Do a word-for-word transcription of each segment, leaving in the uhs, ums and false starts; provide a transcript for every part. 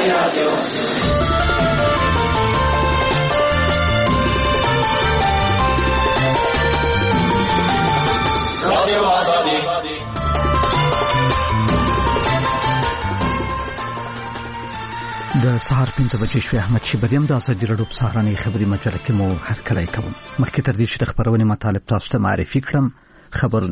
رادیو رادیو آزادی. د سهار پنځه بجې شوې. احمد شیبریم د ازادي راډیو په سهارنۍ خبري مجله کې مو هرکلی کوم. مخکې تر دې چې د خبرونې مطالب تاسو ته معرفي کړم، خبرونه.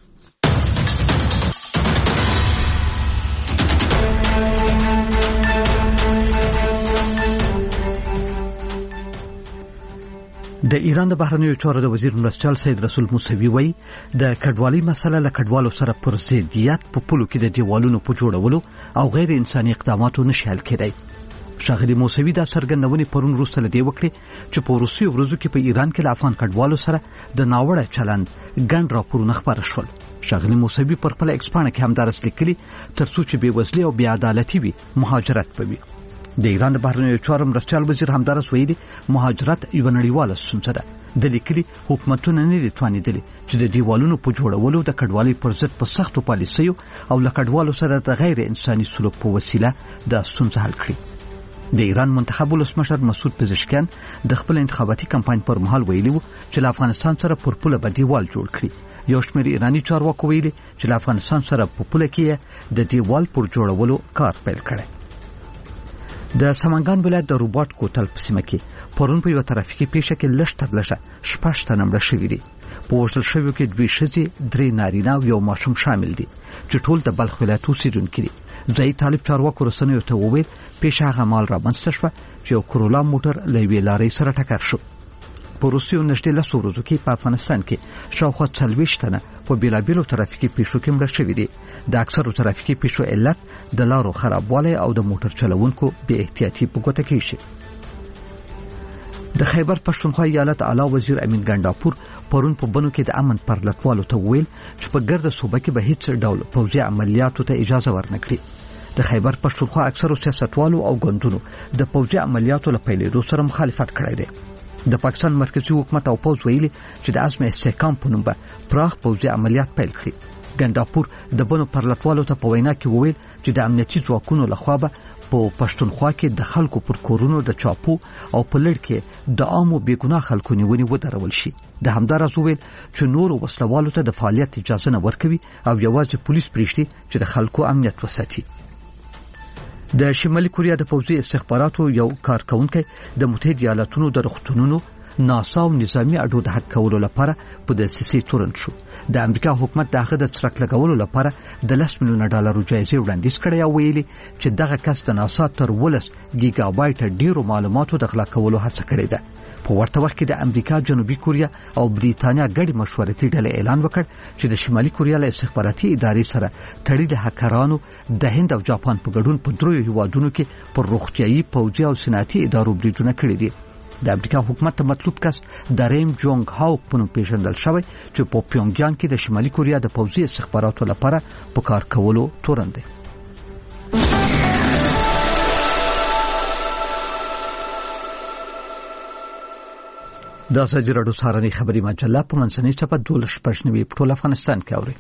د ایران د بهرنیو چارو د وزیر مرستیال سید رسول موسوي وایي د کډوالۍ مسله له کډوالو سره پر ضدیت په پولو کې د دیوالونو په جوړولو او غیر انساني اقداماتو نشي حل کېدای. ښاغلي موسوي دا څرګندونې پرون وروسته له دې وکړې چې په وروستیو ورځو کې په ایران کې له افغان کډوالو سره د ناوړه چلند ګڼ راپورونه خپاره شول. ښاغلي موسوي پر خپله ایکس پاڼه کې همدارس لیکلي تر څو چې بېوزلي او بېعدالتي وي مهاجرت به وي. د ایران د بهرنیو چارو مرستیال وزیر همدارس ویلي مهاجرت یوه نړیواله ستونزه ده. د لیکلي حکومتونه نه دي توانېدلي چې د دیوالونو په جوړولو د کډوالۍ پر ضد په سختو پالیسیو او له کډوالو سره د غیر انساني سلوک په وسیله دا ستونزه حل کړي. د ایران منتخب ولسمشر مسعود پزشکیان د خپل انتخاباتي کمپاین پر مهال ویلي وو چې له افغانستان سره پر پوله به دیوال جوړ کړي. یو شمېر ایراني چارواکو ویلي چې له افغانستان سره په پوله کې د دیوال پر جوړولو کار پیل کړی. د سمنګان ولایت د روباټ کوتل په سیمه کې پرون په یوه ترافیکي پیښه کې لږ تر لږه شپږ تنه مړه شوي دي. په وژل شویو کې دوې ښځې، درې نارینه او یو ماشوم شامل دي چې ټول د بلخ ولایت اوسېدونکي دي. ځایي طالب چارواکو رسنیو ته وویل پیښه هغه مهال رامنځته شوه چې یو کرولا موټر له یوې لارۍ سره ټکر شو. په وروستیو نږدې لسو ورځو کې په افغانستان کې شاوخوا څلوېښت تنه په بېلابېلو ترافیکي پیښو کې مړه شوي دي. د اکثرو ترافیکي پیښو علت د لارو خرابوالی او د موټر چلوونکو بې احتیاطي په ګوته کېږي. د خیبر پښتونخوا ایالت اعلی وزیر امین ګنډاپور پرون په بنو کې د امن پر لټوالو ته وویل چې په ګرده صوبه کې به هیڅ ډول پوځي عملیاتو ته اجازه ورنکړي. د خیبر پښتونخوا اکثرو سیاستوالو او ګوندونو د پوځي عملیاتو له پیلېدو سره مخالفت کړی دی. د پاکستان مرکزی حکومت او پوځ ویلي چې د عزم استحکام په نوم به پراخ پوځي عملیات پیل کړي. ګنډاپور د بنو پر لټوالو ته په وینا کې وویل چې د امنیتي ځواکونو لخوا به په پښتونخوا کې د خلکو پر کورونو د چاپو او په لړ کې د عامو بېګناه خلکو نیونې ودرول شي. د همداراز وویل چې نورو وسلوالو ته د فعالیت اجازه نه ورکوي او یوازې پولیس پرېږدي چې د خلکو امنیت وساتي. د شمالي کوریا د پوځي استخباراتو یو کارکونکي د متحده ایالاتونو د روغتونونو ناسا او نظامی اډو د حق کولو لپاره په دسیسې تورن شو. د امریکا حکومت دغه د څرک لګولو لپاره د لس میلیونه ډالرو جایزه وړاندیز کړې او ویلي چې دغه کس د ناسا تر ولس ګیګا بایټ ډیرو معلوماتو د غلا کولو هڅه کړې ده. په ورته وخت کې د امریکا، جنوبي کوریا او بریتانیا ګډ مشورتي ډلې اعلان وکړ چې د شمالي کوریا له استخباراتي ادارې سره تړلي هکرانو د هند او جاپان په ګډون په دریو هیوادونو کې پر روغتيایي، پوځي او صنعتي ادارو بریدونه کړي دي. د امریکا حکومت ته مطلوب کس دریم جونګ هاو په نوم پیژندل شوی چې په پیونګیانګ کې د شمالي کوریا د پوځي استخباراتو لپاره په کار کولو تورن دی. د ازادي راډیو سهارنۍ خبري مجله په منځنۍ صفحه دولس شپږ نوي په ټول افغانستان کې اوري.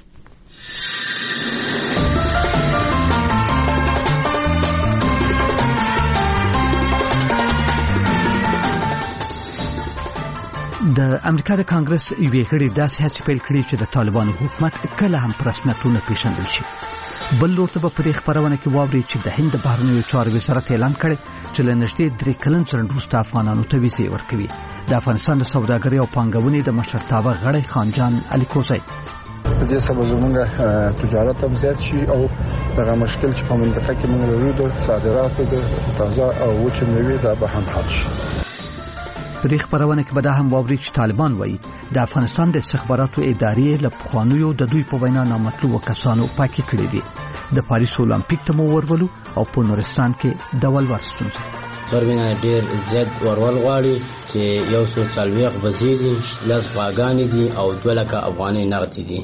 د امریکا د کانګرس یوې غړي داسې هڅې پیل کړې چې د طالبانو حکومت کله هم په رسمیتونه پیژندل شي. بل لور ته به په دې خبرونه کې واوري چې د هند د بهرنیو چارو وزارت اعلان کړی چې له نږدې درې کلن ځنډ وروسته افغانانو ته ویزې ورکوي. د افغانستان د سوداګرۍ او پانګونې د مشرتابه غړی خانجان الیکوزی په دې سبب زموږ تجارت هم زیات شي او دغه مشکل چې په منطقه کې موږ لرو د صادراتو د تازه او وچې میوې دا به هم حل شي. په دې خبرونه کې به دا هم واوري چې طالبان وایي د افغانستان د استخباراتو ادارې له پخوانیو د دوی په وینا نامطلوبو کسانو پاکي کړې دي. د پاریس اولمپیک ته مو ورولو او په نورستان کې د ولور ستونزه پروینه ډیر زیات ورول غواړي چې یو څو څلوېښت بزې دي، لس غواګانې دي او دوه لکه افغانۍ نغد دي.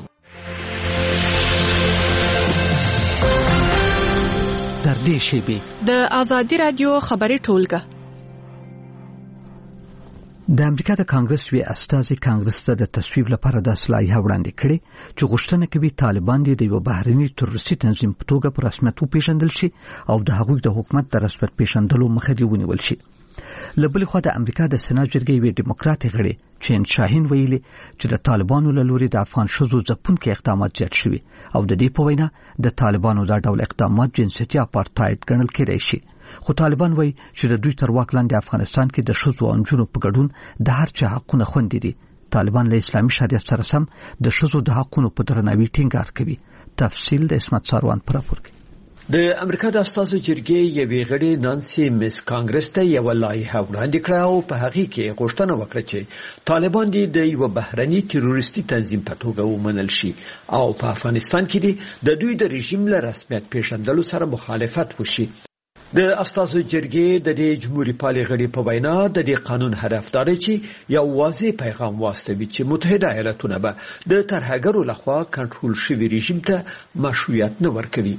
تر دې شیبې د ازادي راډیو خبري ټولګه د امریکا د کانګرس وی استازي کانګرس ته د تصویب لپاره د اصلاحیه وړاندې کړي چې غوښتنه کوي طالبان د یو بهرني تروریستي تنظیم په توګه په رسمیت وپیژندل شي او د هغوی د حکومت د رسمیت پیژندلو مخه دی ونیول شي. لبل خو د امریکا د سېنات جرګې وی ډیموکراټ غړي چین شاهین ویلي چې د طالبانو له لوري د افغان شذو ځپونکو اقدامات زیات شوي او د دې په وینا د طالبانو د ډول اقدامات جنسیتي اپارټایډ ګڼل کېدای شي. خو طالبان وایي چې د دوی تر واک لاندې افغانستان کې د ښځو او نجونو په ګډون د هر چا حقونه خوندي دي. طالبان له اسلامي شریعت سره سم د ښځو د حقونو په درناوي ټینګار کوي. تفصیل د اسمت ساروان پر راپور کې. د امریکا د استازو جرګې یوې غړي نانسي میس کانګرس ته یو لایحه وړاندې کړه او په هغه کې غوښتنه وکړه چې طالبان د یو بهرني تروریستي تنظیم په توګه ومنل شي او په افغانستان کې د دوی د رژیم له رسمیت پیژندلو سره مخالفت وشي. د استازو جرګې د دې جمهوریت پالي غړي په وینا د دې قانون هدف دا دی چې یو واضح پیغام واستوي چې متحده ایالاتونه به د ترهګرو لخوا کنټرول شوی رژیم ته مشروعیت نه ورکوي.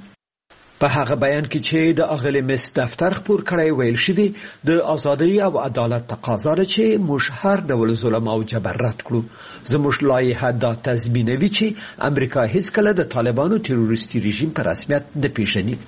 په هغه بیان کې چې د اغلې مس دفتر خبر کړی ویل شوی د ازادي او عدالت تقاضا ده چې موږ هر ډول ظلم او جبر رد کړو. زموږ لایحه دا تضمینوي چې امریکا هیڅ کله د طالبانو تروریستي رژیم په رسمیت نه پیژني.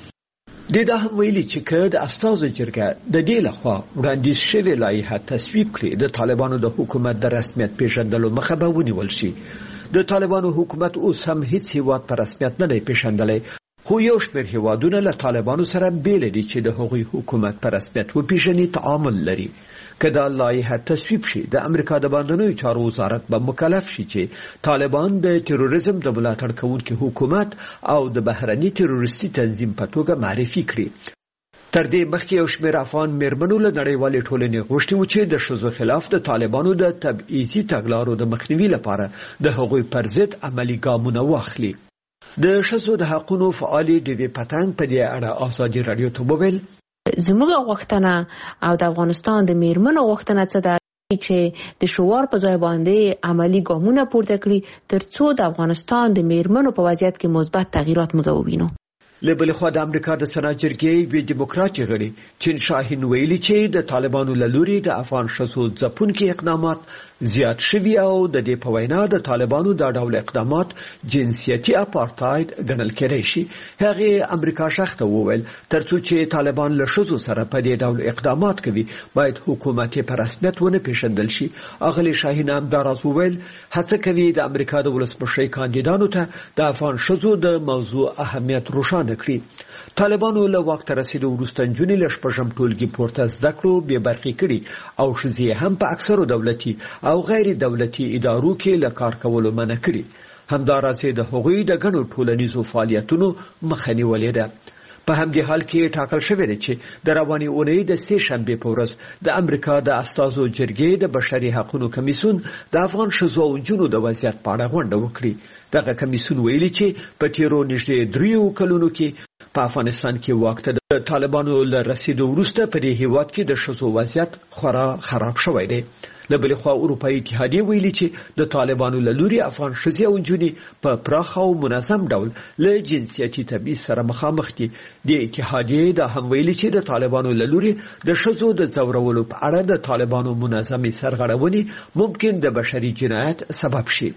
د دا هم ویلي چې که د استازو جرګه د دې لخوا وړاندیز شوی لایحه تصویب کړي د طالبانو د حکومت د رسمیت پیژندلو مخه به ونیول شي. د طالبانو حکومت اوس هم هیڅ هیواد په رسمیت نه دی پیژندلی، خو یو شمېر هیوادونه له طالبانو سره بیل دي چې د هغوی حکومت په رسمیت وپیژني تعامل لري. که دا لایحه تصویب شي د امریکا د بهرنیو چارو وزارت به مکلف شي چې طالبان د تروریزم د ملاتړ کوونکي حکومت او د بهرني تروریستي تنظیم په توګه معرفي کړي. تر دې مخکې یو شمېر افغان میرمنو له نړیوالې ټولنې غوښتي و چې د ښځو خلاف د طالبانو د تبعیضي تګلارو د مخنیوي لپاره د هغوی پر ضد عملي ګامونه واخلي. د ښځو د حقونو فعالې ډیوې پتنګ په دې اړه ازادي راډیو ته وویل زموږ غوښتنه او د افغانستان د میرمنو غوښتنه څه ده چې د شوار په ځای باندې عملی ګامونه پورته کړي ترڅو د افغانستان د میرمنو په وضعیت کې مثبت تغیرات موږ ووینو. لبل خو د امریکا د سېنات جرګې وی ډیموکراټ غړي چین شاهین ویلي چې د طالبانو له لوري د افغان ښځو ځپونکي اقدامات زیات شوي او د دې په وینا د طالبانو د ډول اقدامات جنسیتي اپارټایډ ګڼل کېدای شي. هغه امریکا شخته وویل ترڅو چې طالبان له ښځو سره په دې ډول اقدامات کوي باید حکومت په رسمیت ونه پیژندل شي. اغلی شاهین هم دا راز وویل هڅه کوي د امریکا د ولسمشر کاندیدانو ته د افغان ښځو د موضوع اهمیت روښانه کړي. طالبانو له وخت رسیدو وروسته نجونې له شپږم ټولګي پورته زده کړو بې برخې کړي او ښځې هم په اکثرو دولتي او غیر دولتي ادارو کې له کار کولو منع کړي. همداراز د هغوی د ګڼو ټولنیزو فعالیتونو مخه نیولې ده. په همدې حال کې ټاکل شوی دی چې د روانې اونۍ د سې شنبې په ورځ د امریکا د استازو جرګې د بشري حقوقو کمیسیون د افغان ښځو او نجونو د وضعیت په اړه غونډه وکړي. دغه کمیسیون ویلي چې په تیرو نږدې دریو کلونو کې په افغانستان کې واک ته د طالبانو له رسیدو وروسته په دې هیواد کې د ښځو وضعیت خورا خراب شوی دی. له بلې خوا اروپایي اتحادیه ویلي چې د طالبانو له لوري افغان ښځې او نجونې په پراخ او منظم ډول له جنسیتي تبعیض سره مخامخ دي. د اتحادیې دا هم ویلي چې د طالبانو له لوري د ښځو د ځورولو په اړه د طالبانو منظمې سرغړونې ممکن د بشري جنایت سبب شي.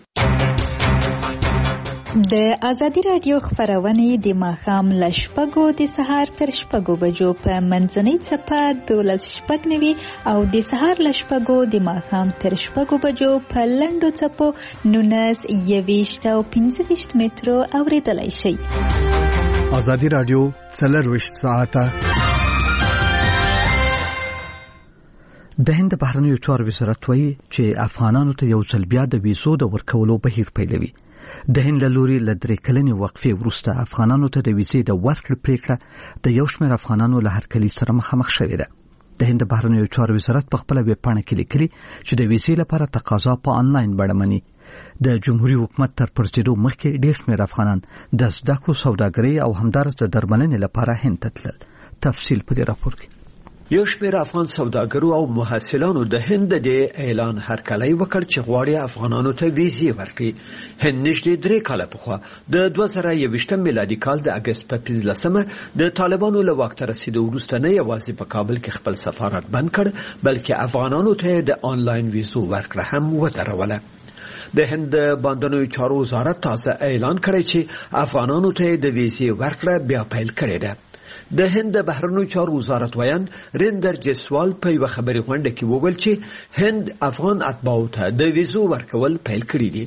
د ازادي رادیو خبرونه د ماښام له شپږو د سهار تر شپږو بجو په منځنۍ څپه دولس شپږ نوي او د سهار له شپږو د ماښام تر شپږو بجو په لنډو څپو نولس یویشت او پنځه ویشت مترو اوریدلای شئ. ازادي رادیو څلرویشت ساعته د هند بهرنیو چارو وزارت وایي چې افغانانو ته یو ځل بیا د ویزو د ورکولو بهیر پیلوي. د هند له لوري له درې کلنې وقفې وروسته افغانانو ته د ویزې د ورکړې پریکړه د یو شمېر افغانانو له هرکلي سره مخامخ شوې ده. د هند بهرنیو چارو وزارت په خپله ویبپاڼه کې لیکلي چې د ویزې لپاره تقاضا په آنلاین بڼه مني. د جمهوریت حکومت تر پرځېدو مخکې ډېر شمېر افغانان د زده کړو، سوداګرۍ او همدارس د درملنې لپاره هند ته تلل. تفصیل په دې راپور کې. یو شمېر افغان سوداګرو او محصلانو د هند د اعلان هرکلی وکړ چې غواړي افغانانو ته ویزې ورکړي. هند نږدې درې کاله پخوا د دوه زره یوویشتم میلادي کال د اګست په پنځلسمه د طالبانو له واک ته رسیدو وروسته نه یوازې په کابل کې خپل سفارت بند کړ بلکې افغانانو ته د آنلاین ویزو ورکړه هم ودروله. د هند باندنوي چارو وزارت تازه اعلان کړی چې افغانانو ته د ویزې ورکړه بیا پیل کړې ده. د هند بهرنیو چارو وزارت ویان ریندر جیسوال په یو خبري غونډه کې وویل چې هند افغان اتباعو ته د ویزو ورکول پیل کړی دي.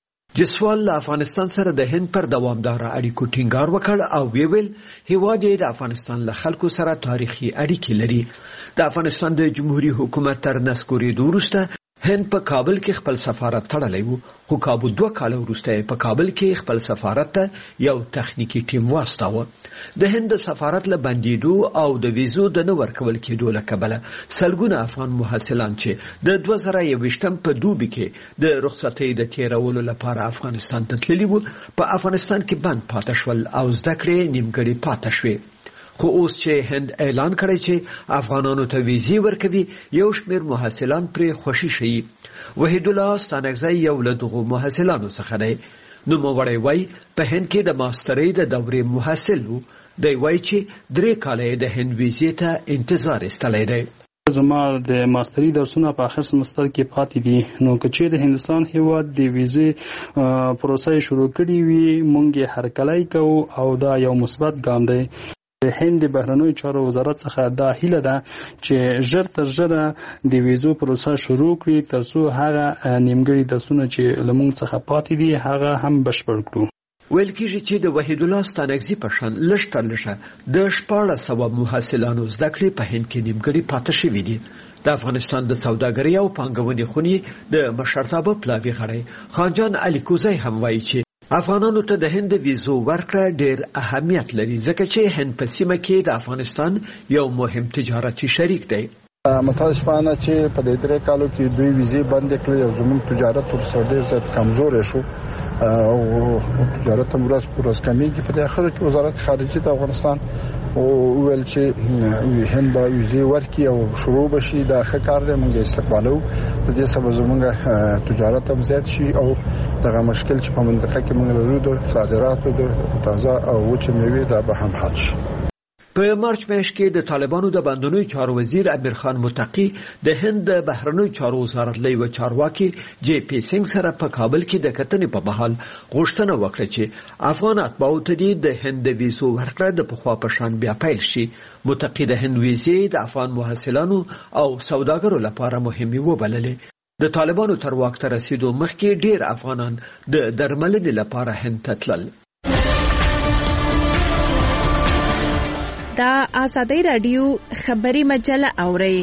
جیسوال له افغانستان سره د هند پر دوامدار اړیکو ټینګار وکړ او ویل هیواد د افغانستان له خلکو سره تاریخي اړیکې لري. د افغانستان د جمهوریت حکومت تر نسکورېدو وروسته هند په کابل کې خپل سفارت تړلی وو خو کابو دوه کاله وروسته په کابل کې خپل سفارت ته یو تخنیکی ټیم واستاوه. د هند سفارت له بندیدو او د ویزو د نه ورکول کېدو له کبله سلګونه افغان محصلان چې د دوه زره یوویشتم په دوبي کې د رخصتۍ د تیرولو لپاره افغانستان ته تللي وو په افغانستان کې بند پاتې شول او زده کړې نیمګړې پاتې شوې. خو اوس چې هند اعلان کړی چې افغانانو ته ویزې ورکوي یو شمېر محصلان پرې خوشي شي. وحید الله ستانکزی یو له دغو محصلانو څخه دی. نوموړی وایي په هند کې د ماسترۍ د دورې محصل و. دی وایي چې درې کاله د هند ویزې ته انتظار ایستلی دی. زما د ماستری درسونه په اخر سمستر کې پاتې دي نو که چې د هندستان هیواد د ویزې پروسه شروع کړي وي مونږ یې هرکلی کوو او دا یو مثبت ګام دی. د هند بهرنیو چارو وزارت څخه دا هیله ده چې ژر تر ژره د ویزو پروسه شروع کړي ترڅو هغه نیمګړي درسونه چې له موږ څخه پاتې دي هغه هم بشپړ کړو. ویل کېږي چې د وحید الله ستانکزي په شان لږ تر لږه د شپاړس سوه محصلانو زده کړې په هند کې نیمګړي پاتې شوي دي. د افغانستان د سوداګرۍ او پانګونې خونې د مشرتابه پلاوي غړی خانجان علي کوزی هم وایي چې افغانانو ته د هند ویزو ورکړه ډېر اهمیت لري ځکه چې هند په سیمه کې د افغانستان یو مهم تجارتي شریک دی. متاسفانه چې په دې درې کالو کې دوی ویزې بندې کړې او زموږ تجارت ورسره ډېر زیات کمزوری شو او تجارت هم ورځ په ورځ کمیږي. په دې اخر کې وزارت خارجه د افغانستان وویل چې هند به ویزې ورکړي او شروع بشي. دا ښه کار دی موږ استقبالو. د دې سبب زموږ تجارت هم زیات شي او دغه مشکل چې په منطقه کې موږ لرو د صادراتو د تازه او وچه میوې دا به هم حل شي. په مارچ میاشت کې د طالبانو د باندنوي چارو وزیر امیر خان متقی د هند د بهرنیو چارو وزارت له یو چارواکي جی پی سنگ سره په کابل کې د کتنې په بحال غوښتنه وکړه چې افغان اتباعو ته د هند د ویزو ورکړه د پخوا په شان بیا پیل شي. متقی د هند ویزې د افغان محصلانو او سوداګرو لپاره مهمه وبللې. د طالبانو تر واک ته رسیدو مخکې ډیر افغانان د درملنې لپاره هند ته تلل. دا آزادی رادیو خبري مجله اوري.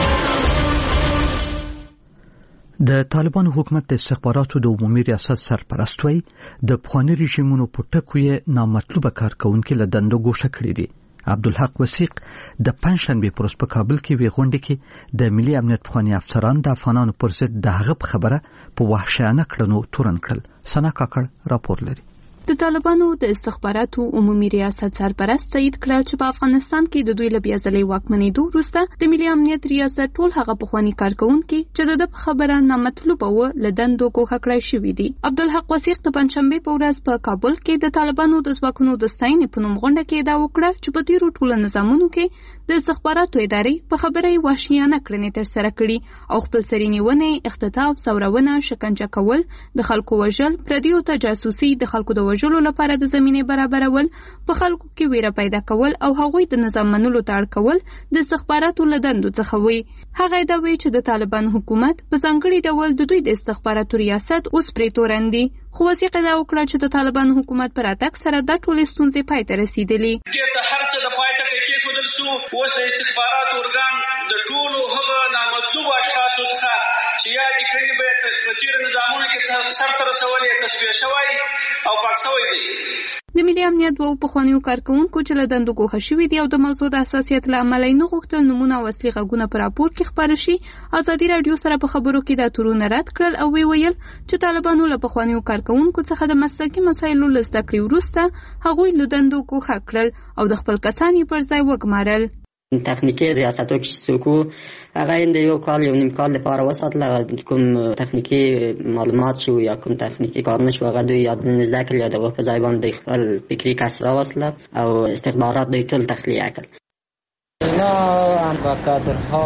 د طالبانو حکومت د استخباراتو د عمومي ریاست سرپرست وی د پخوانی رژیمونو په ټکو یې نامطلوبه کارکونکو له دندو ګوښه کړې دي. عبدالحق وثیق د پنځشنبه پروس په کابل کې وی غونډه کې د ملي امنیت پخوانی افسران د افغانانو پر ضد د هغه خبره په وحشیانه کړنو تورن کړل. سنا کاکړ راپور لري. د طالبانو د استخباراتو عمومي ریاست سرپرست سید کړه چې په افغانستان کې د دوی له بیا ځلې واکمنېدو وروسته د ملي امنیت ریاست ټول هغه پخوانی کارکونکي چې د خبره نامطلوبه و له دندو ګوښه کړای شوي دي. عبدالحق وثیق د پنځشنبه په ورځ په کابل کې د طالبانو د ځواکونو د ستاینې په نوم غونډه کې دا وکړه چې په تیرو ټولو نظامونو کې د استخباراتو ادارې په خبره یې وحشیانه کړنې ترسره کړي او خپل سري نیونې، اختطاف، ځورونه، شکنجه کول، د خلکو وژل، پردیو ته جاسوسي، د خلکو د وژلو لپاره د زمینې برابرول، په خلکو کې ویره پیدا کول او هغوی د نظام منلو ته اړ کول د استخباراتو له دندو څخه وي. هغه دا وی چې د طالبان حکومت په ځانګړي ډول د دوی د استخباراتو ریاست اوس پرې تورن دي. خو وثیق دا وکړه چې د طالبان حکومت پر اتاک سره د ټولې ستونزې پای ته رسیدلې. ته هر څه د پای ته کېښودل سو. اوس د استخباراتو ارګان د ټولو هغه نامطلوبو اشخاصو څخه چې یادې کړنې به یې په تېرو نظامونو کې سرته رسولې تصفیه شوی او پاک شوی دی. د ملي امنیت دوه پخوانیو کارکونکو چې له دندو ګوښه شوي دي او د موضوع د حساسیت له امله یې نه غوښتل نومونه او اصلي غږونه په راپور کې خپاره شي، ازادي راډیو سره په خبرو کې دا تورونه رد کړل او وی ویل چې طالبانو له پخوانیو کارکونکو څخه د مسلکي مسایلو له زده کړې وروسته هغوی له دندو ګوښه کړل او د خپل کسان یې پر ځای وګمارل. تخنیکی ریاستو کې څوک هغه د یو کال یو نیم کال لپاره وساتل کوم تخنیکی معلومات شو یا کوم تخنیکی کارونه شو هغه دوی یاد نه ذکر یا د په ځای باندې خپل فکری کسره وصله او استخبارات دوی ټول تخلیه کړ. نه هم کادرها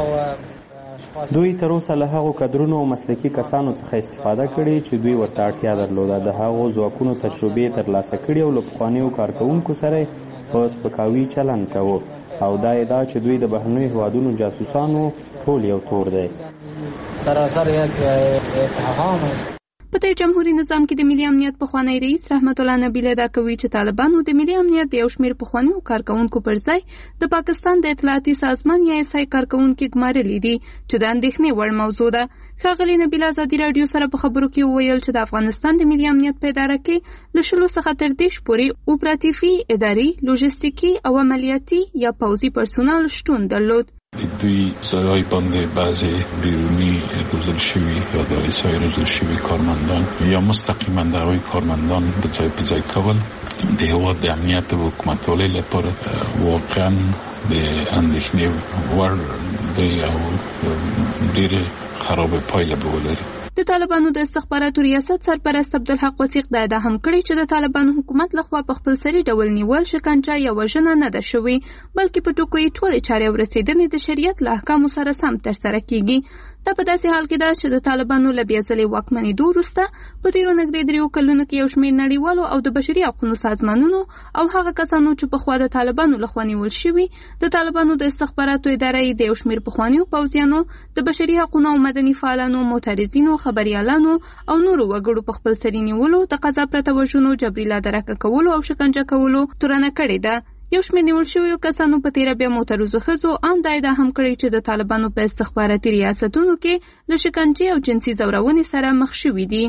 دوی تر اوسه له هغو کادرونو او مسلکي کسانو څخه استفاده کړې چې دوی ورته اړتیا درلوده. د هغو ځواکونو تجربې ترلاسه کړې او له پخوانیو کارکوونکو سره په سپکاوي چلند کوو او دا ادعا چې دوی د بهرنیو هیوادونو جاسوسانو ټول یو تور دی. سراسر یک اتهام است. په دې جمهوریت نظام کې د ملي امنیت پخوانی رئیس رحمت الله نبیل دا کوي چې طالبانو د ملي امنیت د یو شمېر پخوانیو کارکونکو پر ځای د پاکستان د اطلاعاتي سازمان یا ایس آی کارکونکو ګمارلي دي چې د اندېښنې وړ موضوع ده. ښاغلي نبیل ازادي راډیو سره په خبرو کې وویل چې د افغانستان د ملي امنیت په اداره کې له شلو څخه تر دېرش پورې اپراتیفي، اداري، لوژستیکي او عملیاتي یا پوځي پرسونل شتون درلود. دوی ځای باندې بعضی بیرونی روزل شوی یا د ایسای روزل شوی کارمندان یا مستقیما د هغوی کارمندان به ځای په ځای کول د هیواد د امنیت او حکومتولۍ لپاره واقعا د اندېښنې وړ دی او ډېرې خرابې پایله به ولري. د طالبانو د استخباراتو ریاست سرپرست عبدالحق وثیق دا ادعا هم کړې چې د طالبانو حکومت لخوا په خپل سري ډول نیول، شکنجه یا وژنه نه ده شوې، بلکې په ټکو یې ټولې چارې او رسېدنې د شریعت له احکامو سره سم ترسره کیږي. دا په داسې حال کې ده چې د طالبانو له بیا ځلې واکمنېدو وروسته په تېرو نږدې دریو کلونو کې یو شمېر نړیوالو او د بشري حقونو سازمانونو او هغه کسانو چې پخوا د طالبانو لخوا نیول شوي د طالبانو د استخباراتو اداره یې د یو شمېر پخوانیو پوځیانو، د بشري حقونو او مدني فعالانو، معترضینو، خبریالانو او نورو وګړو په خپل سري نیولو، د قضا پرته وژنو، جبري لادرکه کولو او شکنجه کولو تورنه کړې ده. یو شمېر نیول شویو کسانو په تېره بیا معترضو ښځو ان دا ادعا هم کړې چې د طالبانو په استخباراتي ریاستونو کې له شکنجې او جنسي ځورونې سره مخ شوي دي.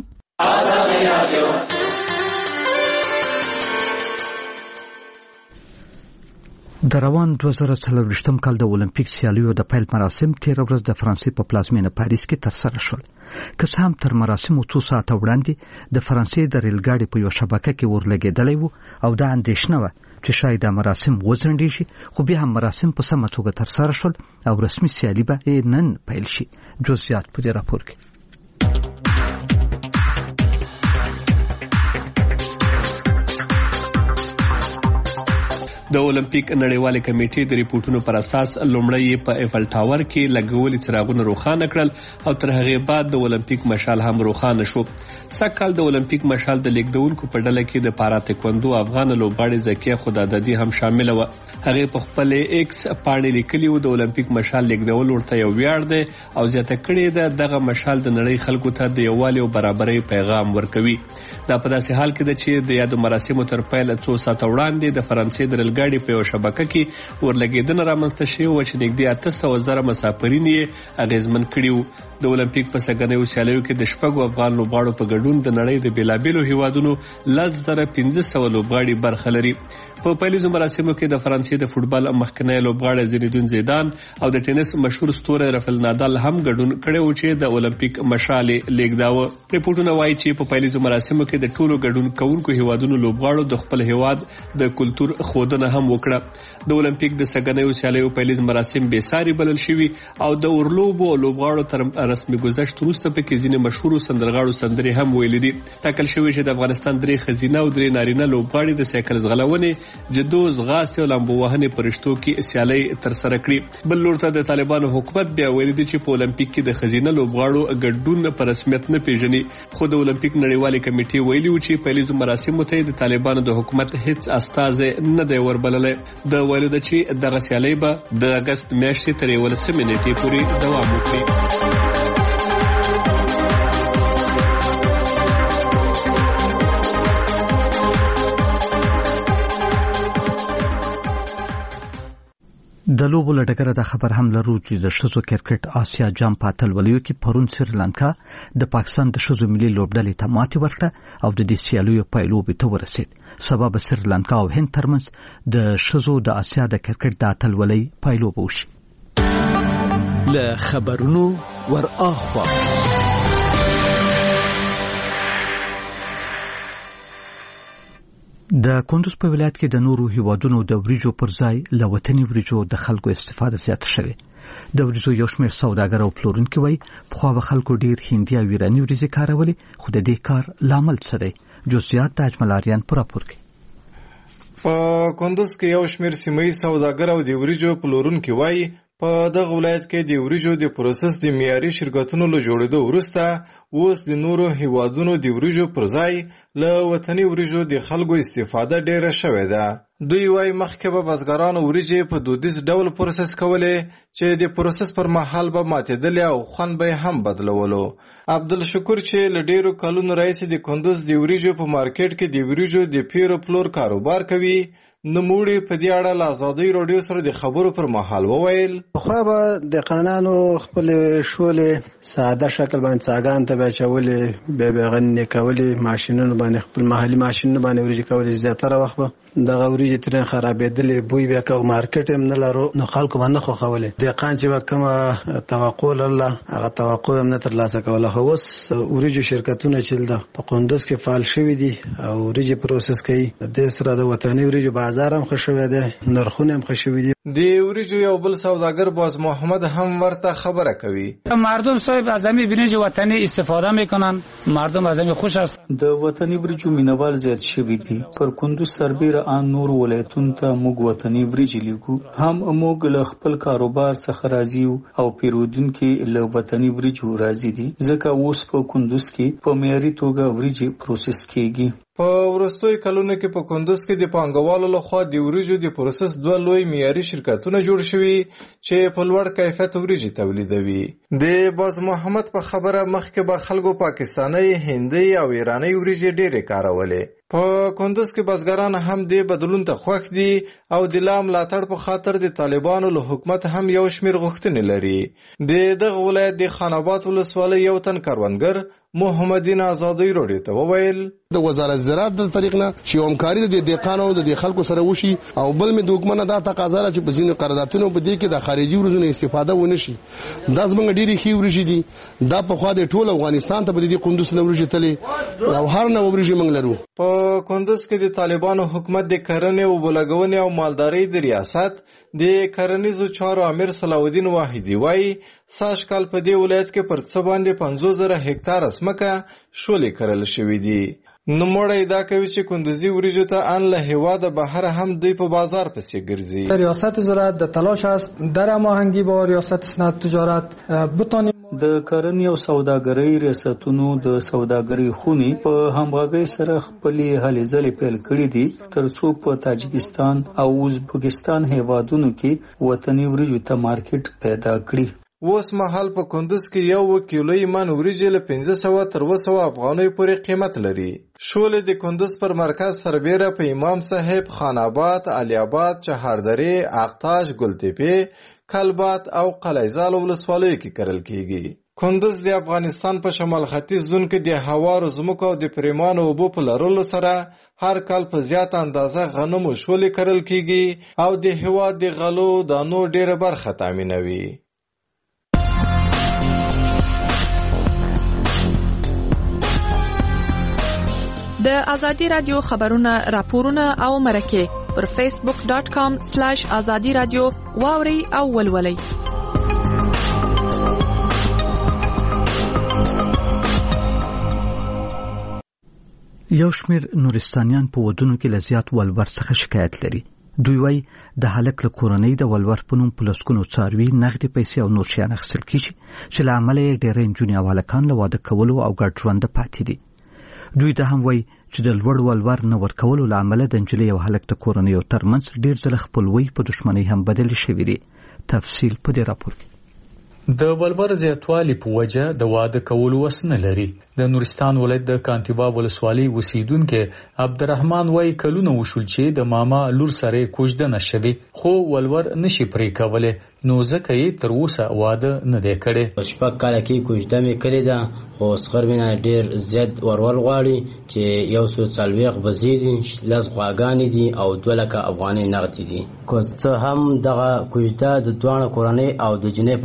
د روان دوه زره څلوېښتم کال د اولمپیک سیالیو د پیل مراسم تېره ورځ د فرانسې په پلازمینه پاریس کې ترسره شول. که څه هم تر مراسمو څو ساعته وړاندې د فرانسې د ریلګاډي په یوه شبکه کې ورلګېدلی و او دا اندېښنه وه چې شاید دا مراسم وځنډېږي، خو بیا هم مراسم په سمه توګه ترسره شول او رسمي سیالي به نن پیل شي. جزئیات په دې راپور کې. د اولمپیک نړیوالې کمیټې د ریپورتونو پر اساس لومړی په ایفل ټاور کې لګولي څراغونه روښانه کړل او تر هغې بعد د اولمپیک مشال هم روښانه شو. سږ کال د اولمپیک مشال د لیږدونکو په ډله کې د پارا تکوندو افغان لوبغاړې زکیه خدادادي هم شامله وه. هغې په خپل ایکس پاڼې لیکلي و د اولمپیک مشال لیږدول ورته یو ویاړ دی او زیاته کړې ده دغه مشال د نړۍ خلکو ته د یووالي او برابرۍ پیغام ورکوي. دا په داسې حال کې ده چې د یادو مراسمو تر پیل څو ساعته وړاندې د فرانسې د ریلګاډي په یوه شبکه کې ورلګېدنه رامنځته شوې وه چې نږدې اته سوه زره مسافرین یې اغېزمن کړي وو. د اولمپیک په سږنیو سیالیو کې د شپږو افغان لوبغاړو په ګډون د نړۍ د بېلابېلو هیوادونو لس زره پنځه سوه لوبغاړي برخه لري. په پیلیزو مراسمو کې د فرانسې د فوټبال مخکنی لوبغاړی زینیدین زیدان او د ټینس مشهور ستوری رافیل نادال هم ګډون کړی و چې د اولمپیک مشال یې لیږداوه. ریپورټونه وایي چې په پیلیزو مراسمو کې د ټولو ګډون کوونکو هیوادونو لوبغاړو د خپل هیواد د کلتور ښودنه هم وکړه. د اولمپیک د سږنیو سیالیو پیلیز مراسم بې ساري بلل شوي او د اورلوبو او لوبغاړو تر رسمي گذشت وروسته پکې ځینې مشهورو سندرغاړو سندرې هم ویلي دي. ټاکل شوي چې د افغانستان درې ښځینه او درې نارینه لوبغاړي د سایکل ځغلونې، جدو، ځغاستې او لامبو وهنې په رشتو کې سیالۍ ترسره کړي. بل لور ته د طالبانو حکومت بیا ویلي دي چې په اولمپیک کې د ښځینه لوبغاړو ګډون په رسمیت نه پیژني، خو د اولمپیک نړیوالې کمیټې ویلي و چې پیلیزو مراسمو ته د طالبانو د حکومت هیڅ استازی نه دی وربللی. د ویلو ده چې دغه سیالۍ به د اګست میاشتې تر یولسمې نیټې پورې دوام وکړي. د لوبو له ډګره دا خبر هم لرو چې د ښځو کرکټ آسیا جام په اتلولیو کې پرون سریلانکا د پاکستان د ښځو ملي لوبډلې ته ماتې ورکړه او د دې سیالیو پیلوبې ته ورسېد. سبب سریلانکا او هند ترمنځ د ښځو د آسیا د کرکټ د اتلولۍ پیلوبه وشي. له خبرونو ور اخوا د کندوز په ولایت کې د نورو هیوادونو د وریجو پر ځای له وطني وریجو د خلکو استفاده زیاته شوه. د وریجو یو شمېر سوداګر او پلورونکي وایي پخوا به خلکو ډیر هندي او ایراني وریجې کارولې، خو د دې کار لامل څه دی؟ جزئیات د اجمل آریان په راپور کې. په کندوز کې یو شمېر سیمه‌ییز سوداګر او د وریجو پلورونکي وایي په دغه ولایت کې د وریجو د پروسس د معیاري شرکتونو له جوړېدو وروسته اوس د نورو هیوادونو د وریجو پر ځای له وطني وریجو د خلکو استفاده ډیره شوې ده. دوی وایي مخکې به بزګرانو وریجې په دودیز ډول پروسس کولې چې د پروسس پر مهال به ماتېدلې او خوند به هم بدلولو. عبدالشکور چې له ډیرو کلونو راهیسې د کندوز د وریجو په مارکیټ کې د وریجو د پیر او پلور کاروبار کوي، نوموړي په دې اړه له ازادۍ راډیو سره د خبرو پر مهال وویل خو به د قانونو خپل شولې ساده شکل باندې څاګان ته بچولې به بغنې کولې ماشينونو باندې خپل محلي ماشينونو باندې ورجې کولې زیاتره وخت دغه ورجې ترې خرابېدلې بوی به کو مارکیټ هم نه لرو نو خلکو باندې خو خولې د قان چې کومه توقع الله هغه توقع هم نه تر لاسه کوله. خو اوس ورجې شرکتونه چې د په کندوز کې فعال شوي دي او ورجې پروسس کوي د سره د وطني ورجې بازار هم خوشوي دي، نرخونه هم خوشوي دي. د ورجې یو بل سوداګر باز محمد هم ورته خبره کوي. مردم صاحب از همین برنج وطنی استفاده میکنن، مردم از همین خوش است. د وطني ورجو مینوال زیات شوي دي. پر کندوز سربیره ان نور ولایتونو ته موږ وطني ورجې لیکو، هم موږ له خپل کاروبار څخه راځي او پیرودونکو له وطني ورجو راځي دي، ځکه اوس په کندوز کې په معیاري توګه ورجې پروسس کیږي. په ورستوي کلونو کې په کندوز کې د پانګوالو لخوا د وریجو د پروسس دوه لوی معیاري شرکتونه جوړ شوي چې په لوړ کیفیت وریجې تولیدوي. د باز محمد په خبره مخکې به خلکو پاکستاني، هندي او ایراني وریجې ډېرې کارولې. په کندوز کې بزګران هم د بدلون ته خوښ دي او د لا ملاتړ په خاطر د طالبانو له حکومت هم یو شمېر غوښتنې لري. د دغه ولایت د خان آباد ولسوالۍ یو تن کروندګر محمدین ازادۍ راډیو ته وویل د وزارت زراعت د طریق نه چې همکاري د دهقانو د خلکو سره وشي او بل مې د حکومت دا تقاضا چې په ځینو قراردادونو په دې کې د خارجي ورزونو استفاده ونه شي. دا زموږ ډېری ښې ورجې دي، دا په خوا د ټول افغانستان ته په دې کندوز نه ورجې تلې او هر نه ورجې موږ لرو. په کندوز کې د طالبانو حکومت د کرنې او بلګونې او مالدارۍ د ریاست د کرنیزو چارو امیر صلاح الدین واحدی وایي ساش کال په دې ولایت کې پر څه باندې پنځوس زره هکتار ځمکه شولې کرل شوې دي. نوموړی دا کوي چې کندوزي وریجو ته ان له هیواده بهر هم دوی په بازار پسې ګرځي. ریاست زراعت د تلاش است در هماهنگی با ریاست صنعت تجارت بتانیم د کرنې او سوداګرۍ ریاستونو د سوداګرۍ خونې په همغږۍ سره خپلې هلې ځلې پیل کړې دي ترڅو په تاجکستان او ازبکستان هیوادونو کې وطني وریجو ته مارکیټ پیدا کړي. اوس مهال په کندوز کې یو کیلوی من وریجې له پنځه سوه تر اووه سوه افغانیو پورې قیمت لري. شولې د کندوز پر مرکز سربیره په امام صاحب، خان آباد، علي آباد، چهاردرې، اقتاش، ګلتپې، کلبات او قلعه‌زال ولسوالیو کې کرل کیږي. کندوز د افغانستان په شمال ختیځ زون کې د هوارو ځمکو او د پریمانو اوبو په لرلو سره هر کال په زیات اندازه غنم او شولې کرل کیږي او د هیواد د غلو دانو ډیره برخه تامینوي. د ازادي رادیو خبرونه، راپورونه او مرکه پر فیسبوک ډاٹ کام سلیش ازادي رادیو واوري او ولولي. یو شمېر نورستانیان په ودونو کې لزیات ولور څخه شکایت لري. دوی وایي د هلک له کورنۍ د ولور په نوم په لسګونو څاروي، نغدي پیسې او نور شیان اخیستل کیږي چې له امله یې ډېری نجونې او هلکان له واده کولو او ګډ ژونده پاتې دي. دوی ته هم وایي چې د لوړ ولور نه ورکولو له امله د نجلۍ او هلک د کورنیو ترمنځ ډېر ځله خپلوۍ په دښمنۍ هم بدلې شوې دي. تفصیل په دې راپور کې. د ولور زیاتوالي په وجه د واده کولو وس نه لري. د نورستان ولایت د کانتیبا ولسوالۍ اوسیدونکو عبدالرحمن وایي کلونه وشول چې د ماما لور سره کوژدنه شوي خو ولور نشي پرې کولای، نو ځکه یې تر اوسه واده نه دی کړی. شپږ کاله کې کوژده مې کړې ده خو سخر مې ډېر زیات ورول غواړي چې یو څو څلوېښت بزې دي، لس غواګانې دي او دوه لکه افغانۍ نغدې دي. که څه هم دغه کوژده د دواړو کورنۍ او د جنۍ په خوښه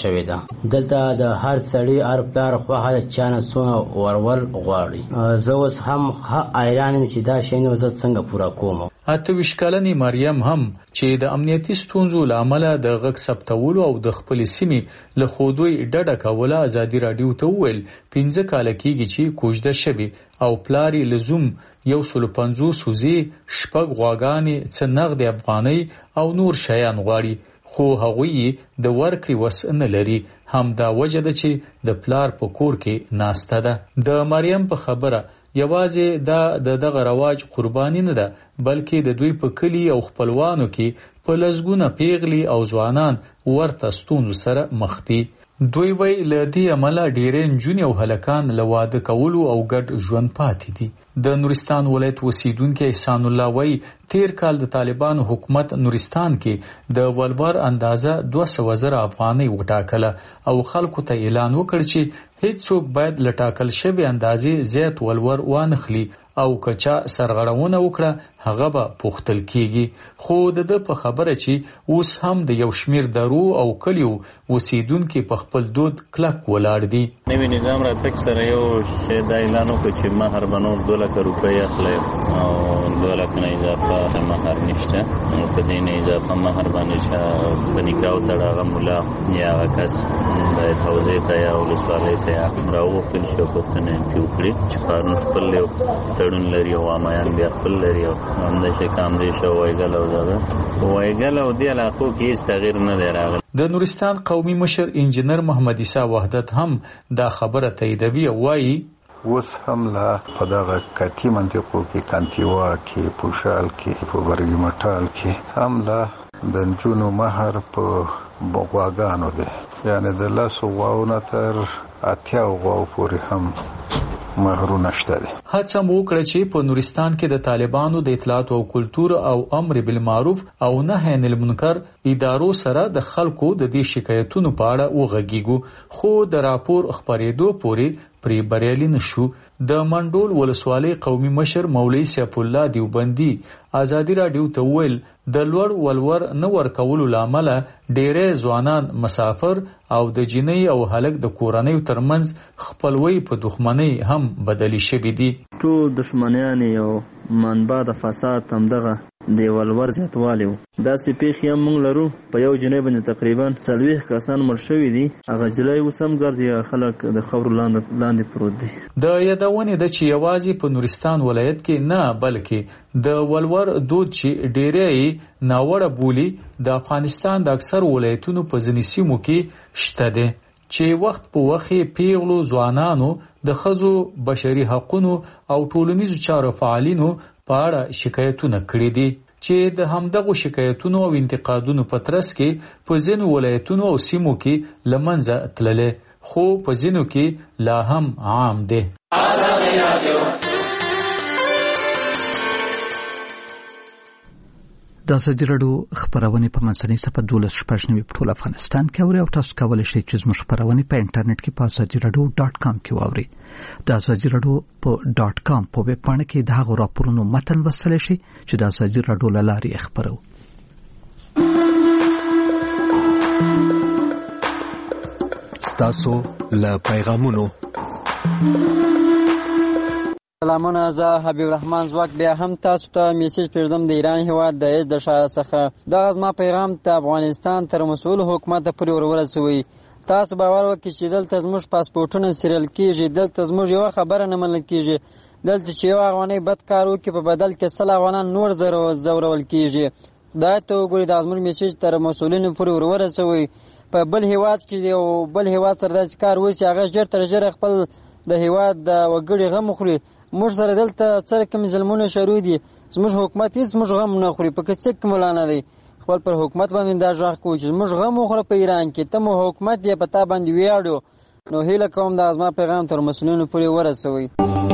شوې ده. دلته د هر سړي هر پلار خوښه ده چا نه څونه ورول غواړي. زه اوس هم حیران یم چې دا شی نو زه څنګه پوره کوم. اته ویشت کلنې مریم هم چې د امنیتي ستونزو له امله د غږ ثبتولو او د خپلې سیمې له خودوی ډډه کوله ازادي راډیو ته وویل پنځه کاله کېږي چې کوژده شوې او پلار یې له زوم یو سلو پنځوس وزې شپږ غواګانې څه نغدې افغانۍ او نور شیان غواړي خو هغوی د ورکړې وس نه لري. همدا وجه ده چې د پلار په کور کې ناسته ده. د مریم په خبره یوازې دا د دغه رواج قرباني نه ده بلکې د دوی په کلی او خپلوانو کې په لسګونه پیغلي او ځوانان ورته ستونزو سره مخ دي. دوی وی له دې عمله ډېرې نجونې او هلکان له واده کولو او ګډ ژوند پاتې دي. د نورستان ولایت اوسیدونکي احسان الله وی تیر کال د طالبانو حکومت نورستان کې د ولور اندازه دوه سوه زره افغانۍ وټاکله او خلکو ته اعلان وکړ چې هیڅوک باید له ټاکل شوې اندازې زیات ولور وانخلي او کچا سرغړونه وکړه هغه به پوښتل کیږي. خو د ده په خبره چې اوس هم د یو شمیر درو او کلیو اوسیدونکي په خپل دود کلک ولاړ دي. نوی نظام راتګ سره یو شی دا اعلان وکړ چې مهر بنور دوه لکه روپۍ اخلي او دوه لکه نه اضافه مهر نشته. په دې نه اضافه مهر باندې په نکاح تړه هغه ملا یا هغه کس باید حوزې ته یا ولسوالۍ ته یا راووتل شي او پوښتنه یې وکړي چې قانون خپل یو تړون لري او عامیان بیا خپل لري او همداسې کامدېش او وایګل او دغه وایګل او دې علاقو کې هېڅ تغییر نه دی راغلی. د نورستان قومي مشر انجینر محمد عیسی وحدت هم دا خبره تاییدوي او وایي اوس هم لا په دغه کتی منطقو کې کانتیوا کې پوشال کې په برګي مټال کې هم لا د نجونو مهر په غواګانو دی یعنی د لسو غواونه تر اتیاو غواو پورې هم مهرونه شته دي. هڅه مو وکړه چې په نورستان کې د طالبانو د اطلاعات او کلتور او امر بالمعروف او نهی عن المنکر ادارو سره د خلکو د دې شکایتونو په اړه وغږیږو خو د راپور خبرېدو پورې پرې بریالي نشو. د منډول ولسوالۍ قومي مشر مولوي سیف الله دیوبندي ازادي راډیو ته وویل د لوړ ولور نه ورکولو لامل ډېرې ځوانان مسافر او د جنۍ او هلک د کورنۍ ترمنځ خپلوي په دښمنۍ هم بدلی شوې دي. ټول دښمنیان او منبع د فساد هم دغه د ولور زیاتوالی و. داسې پیښې هم موږ لرو. په یو جنۍ باندې تقریبا څلوېښت کسان مړ شوي دي. هغه جلۍ اوس هم ګرځي خلک د خاورو لاندې پروت دي. د یادونې ده چې یوازې په نورستان ولایت کې نه بلکې د ولور دود چې ډېری ناوړه بولي د افغانستان د اکثر ولایتونو په ځینې سیمو کې شته دی چې وخت په وخت پیغلو ځوانانو د ښځو بشري حقونو او ټولنیزو چارو فعالینو په اړه شکایتونه کړي دي چې د همدغو شکایتونو او انتقادونو په ترڅ کې په ځینو ولایتونو او سیمو کې له منځه تللی خو په ځینو کې لا هم عام دی. د ازادي راډیو خبرونه په منځنۍ صفحه دولس شپږ نوي په ټول افغانستان کې اوري او تاسو کولی شئ چې زموږ خبرونه په انټرنیټ کې په ازادي راډیو ډاټ کام کې واورئ. د ازادي راډیو په ډاټ کام په ویب پاڼه کې د هغو راپورونو متن لوستلی شئ چې د ازادي راډیو له لارې خبرو. ستاسو له پیغامونو سلامونه، زه حبیب الرحمن زواک بیا هم تاسو ته میسج پرېږدم د ایران هېواد د ایز د ښار څخه. دغه زما پیغام د افغانستان تر مسؤل حکومت پورې ورورسوئ. تاسو باور وکړئ چې دلته زموږ پاسپورټونه سیریل کېږي، دلته زموږ یوه خبره نه منل کېږي، دلته چې یو افغانۍ بد کار وکړي په بدل کې سل افغانان نور ځورول کېږي. خدای ته وګورئ، دا زموږ میسج تر مسؤلینو پورې ورورسوئ. په بل هېواد کې یو بل هېواد سره داسې کار وشي هغه ژر تر ژره خپل د هېواد د وګړي غم وخوري. موږ سره دلته څه کوم ظلمونه شروع دي، زموږ حکومت هېڅ موږ غم نه خوري، په کې څه کومه نه دی. خپل پر حکومت باندې دا غږ کوو چې موږ غم وخوره په ایران کې، ته مو حکومت دی په تا باندې ویاړو. نو هیله کوم دا زما پیغام تر مسؤلینو پورې ورسوئ.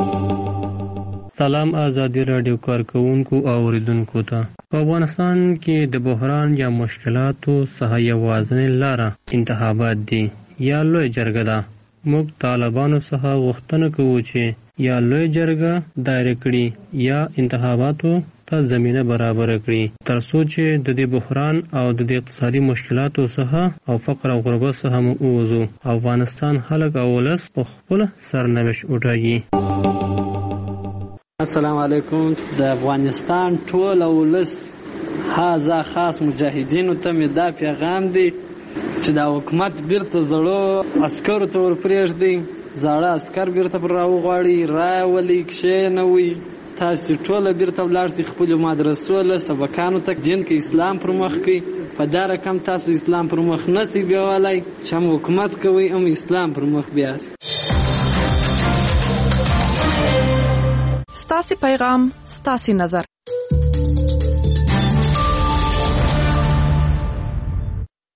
سلام ازادي راډیو کارکونکو او اوریدونکو ته. په افغانستان کې د بحران یا مشکلاتو څخه یوازینۍ لاره انتخابات دي یا لوی جرګه ده. موږ طالبانو څخه غوښتنه کوو چې یا لوی جرګه دایره کړي یا انتخاباتو ته زمينه برابر کړي ترڅو چې د دې بحران او د دې اقتصادي مشکلاتو څخه او فقر او غربت څخه مو ووځو. افغانستان خلک او ولس په خپل سرنوشت وټاکي. السلام علیکم. د افغانستان ټول ولس هاذا خاص مجاهدینو ته مې دا پیغام دی چې دا حکومت بیرته زړو عسکرو ته ورپرېږدي، زاړه عسکر بیرته پر راوغواړي، راولي کښېنوي. تاسو ټول بیرته ولاړ شئ خپلو مدرسو له سبقانو ته، دین کې اسلام پر مخ کوي. په دا رقم تاسو اسلام پر مخ نسی بیاولی چې هم حکومت کوي هم اسلام پر مخ بیاست. ستاسو پیغام ستاسو نظر.